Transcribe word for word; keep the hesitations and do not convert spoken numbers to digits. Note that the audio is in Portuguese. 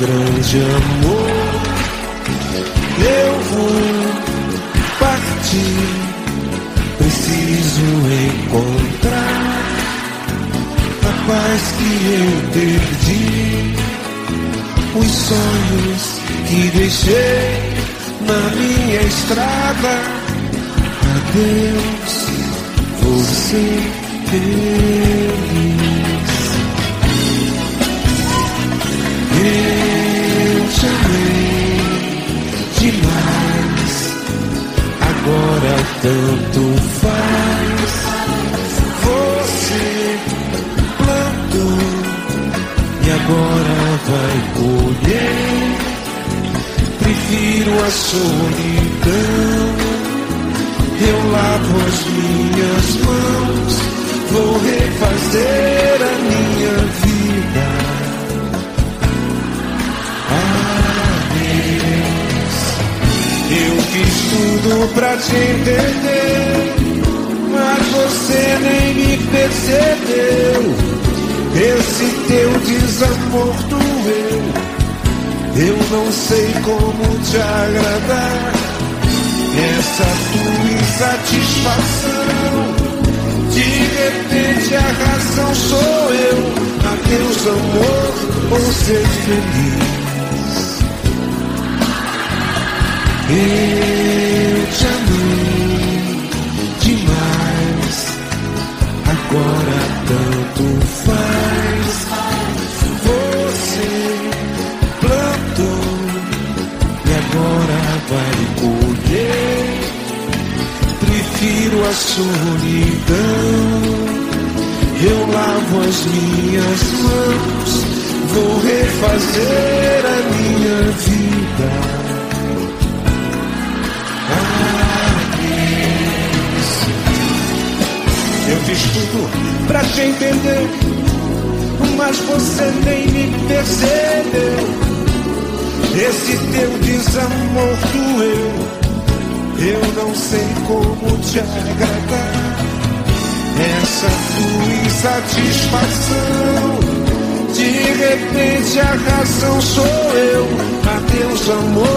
grande amor. Eu vou partir, preciso encontrar a paz que eu perdi, os sonhos que deixei na minha estrada. Adeus, vou ser feliz. Eu te amei demais, agora tanto faz. Você plantou e agora vai colher. Prefiro a solidão. Eu lavo as minhas mãos, vou refazer a minha vida. Adeus. Eu fiz tudo pra te entender, mas você nem me percebeu. Esse teu desamor doeu. Eu não sei como te agradar. Essa tua insatisfação, de repente a razão sou eu. Adeus amor, vou ser feliz. Eu te amei demais, agora tanto faz. Você plantou e agora vai colher. Prefiro a solidão. Eu lavo as minhas mãos, vou refazer a minha vida. Adeus. Eu fiz tudo pra te entender, mas você nem me percebeu. Esse teu desamor doeu. Eu não sei como te agradar. Essa tua insatisfação, de repente a razão sou eu. Adeus amor,